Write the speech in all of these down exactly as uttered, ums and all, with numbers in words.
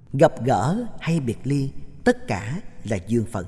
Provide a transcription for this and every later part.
Gặp gỡ hay biệt ly, tất cả là duyên phận.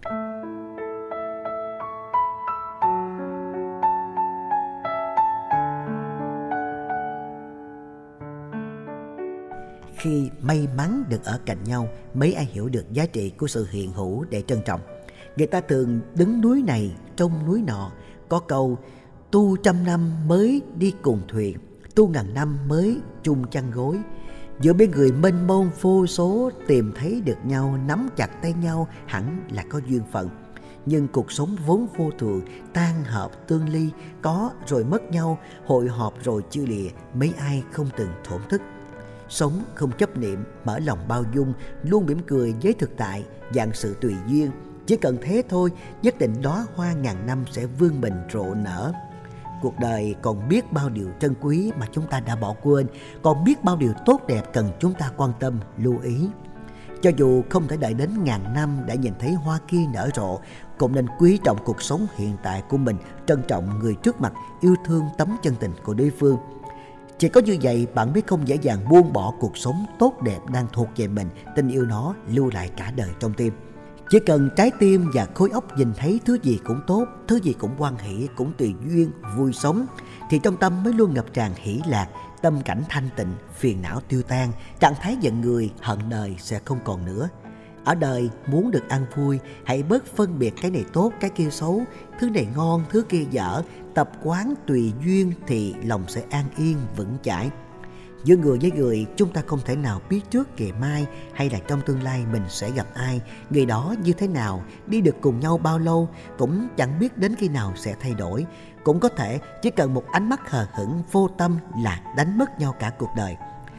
Khi may mắn được ở cạnh nhau, mấy ai hiểu được giá trị của sự hiện hữu để trân trọng. Người ta thường đứng núi này trông núi nọ. Có câu tu trăm năm mới đi cùng thuyền, tu ngàn năm mới chung chăn gối. Giữa mấy người mênh mông vô số tìm thấy được nhau, nắm chặt tay nhau hẳn là có duyên phận. Nhưng cuộc sống vốn vô thường, tan hợp tương ly, có rồi mất nhau, hội họp rồi chia lìa, mấy ai không từng thổn thức. Sống không chấp niệm, mở lòng bao dung, luôn mỉm cười với thực tại, dạng sự tùy duyên. Chỉ cần thế thôi, nhất định đóa hoa ngàn năm sẽ vươn mình rộ nở. Cuộc đời còn biết bao điều trân quý mà chúng ta đã bỏ quên, còn biết bao điều tốt đẹp cần chúng ta quan tâm, lưu ý. Cho dù không thể đợi đến ngàn năm để nhìn thấy hoa kia nở rộ, cũng nên quý trọng cuộc sống hiện tại của mình, trân trọng người trước mặt, yêu thương tấm chân tình của đối phương. Chỉ có như vậy bạn mới không dễ dàng buông bỏ cuộc sống tốt đẹp đang thuộc về mình, tình yêu nó lưu lại cả đời trong tim. Chỉ cần trái tim và khối óc nhìn thấy thứ gì cũng tốt, thứ gì cũng hoan hỷ, cũng tùy duyên, vui sống, thì trong tâm mới luôn ngập tràn hỷ lạc, tâm cảnh thanh tịnh, phiền não tiêu tan, trạng thái giận người, hận đời sẽ không còn nữa. Ở đời muốn được ăn vui, hãy bớt phân biệt cái này tốt, cái kia xấu, thứ này ngon, thứ kia dở, tập quán tùy duyên thì lòng sẽ an yên, vững chãi. Giữa người với người, chúng ta không thể nào biết trước ngày mai hay là trong tương lai mình sẽ gặp ai, người đó như thế nào, đi được cùng nhau bao lâu, cũng chẳng biết đến khi nào sẽ thay đổi. Cũng có thể chỉ cần một ánh mắt hờ hững vô tâm là đánh mất nhau cả cuộc đời.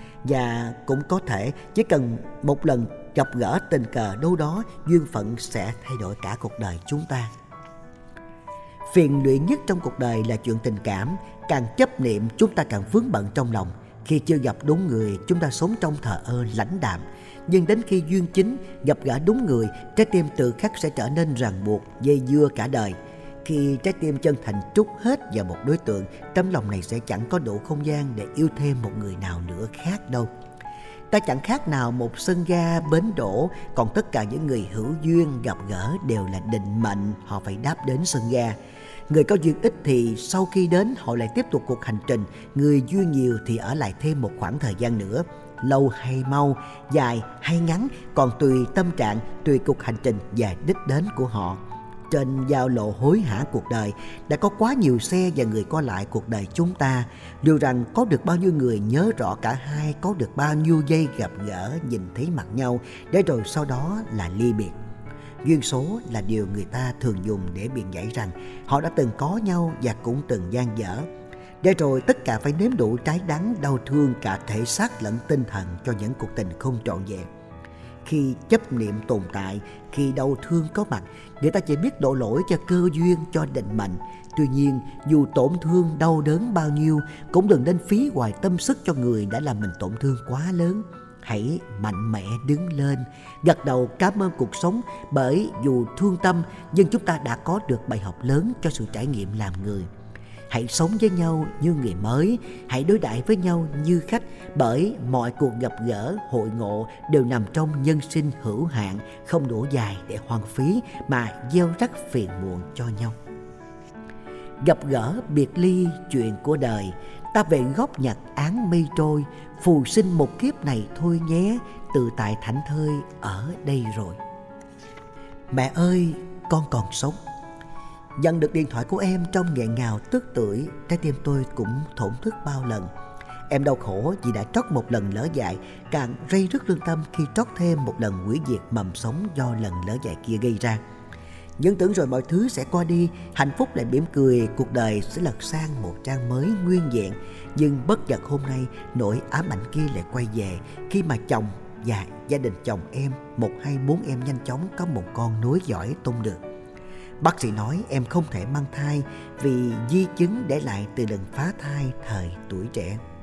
Và cũng có thể chỉ cần một lần gặp gỡ tình cờ đâu đó, duyên phận sẽ thay đổi cả cuộc đời chúng ta. Phiền lụy nhất trong cuộc đời là chuyện tình cảm, càng chấp niệm chúng ta càng vướng bận trong lòng. Khi chưa gặp đúng người, chúng ta sống trong thờ ơ lãnh đạm. Nhưng đến khi duyên chính, gặp gỡ đúng người, trái tim tự khắc sẽ trở nên ràng buộc, dây dưa cả đời. Khi trái tim chân thành trút hết vào một đối tượng, tấm lòng này sẽ chẳng có đủ không gian để yêu thêm một người nào nữa khác đâu. Ta chẳng khác nào một sân ga bến đỗ, còn tất cả những người hữu duyên gặp gỡ đều là định mệnh, họ phải đáp đến sân ga. Người có duyên ít thì sau khi đến họ lại tiếp tục cuộc hành trình, người duyên nhiều thì ở lại thêm một khoảng thời gian nữa. Lâu hay mau, dài hay ngắn, còn tùy tâm trạng, tùy cuộc hành trình và đích đến của họ. Trên giao lộ hối hả cuộc đời, đã có quá nhiều xe và người qua lại cuộc đời chúng ta. Điều rằng có được bao nhiêu người nhớ rõ cả hai, có được bao nhiêu giây gặp gỡ, nhìn thấy mặt nhau, để rồi sau đó là ly biệt. Duyên số là điều người ta thường dùng để biện giải rằng họ đã từng có nhau và cũng từng dang dở. Để rồi tất cả phải nếm đủ trái đắng đau thương cả thể xác lẫn tinh thần cho những cuộc tình không trọn vẹn. Khi chấp niệm tồn tại, khi đau thương có mặt, người ta chỉ biết đổ lỗi cho cơ duyên, cho định mệnh. Tuy nhiên, dù tổn thương đau đớn bao nhiêu, cũng đừng nên phí hoài tâm sức cho người đã làm mình tổn thương quá lớn. Hãy mạnh mẽ đứng lên, gật đầu cảm ơn cuộc sống, bởi dù thương tâm nhưng chúng ta đã có được bài học lớn cho sự trải nghiệm làm người. Hãy sống với nhau như người mới, hãy đối đãi với nhau như khách, bởi mọi cuộc gặp gỡ, hội ngộ đều nằm trong nhân sinh hữu hạn, không đủ dài để hoang phí mà gieo rắc phiền muộn cho nhau. Gặp gỡ biệt ly chuyện của đời, ta về góc nhặt áng mây trôi, phù sinh một kiếp này thôi nhé, tự tại thảnh thơi ở đây rồi. Mẹ ơi, con còn sống. Nhận được điện thoại của em trong nghẹn ngào tức tưởi, trái tim tôi cũng thổn thức bao lần. Em đau khổ vì đã trót một lần lỡ dại, càng rây rứt lương tâm khi trót thêm một lần hủy diệt mầm sống do lần lỡ dại kia gây ra. Nhưng tưởng rồi mọi thứ sẽ qua đi, hạnh phúc lại mỉm cười, cuộc đời sẽ lật sang một trang mới nguyên vẹn. Nhưng bất chợt hôm nay, nỗi ám ảnh kia lại quay về khi mà chồng và gia đình chồng em, một hai bốn em nhanh chóng có một con nối dõi tung được. Bác sĩ nói em không thể mang thai vì di chứng để lại từ lần phá thai thời tuổi trẻ.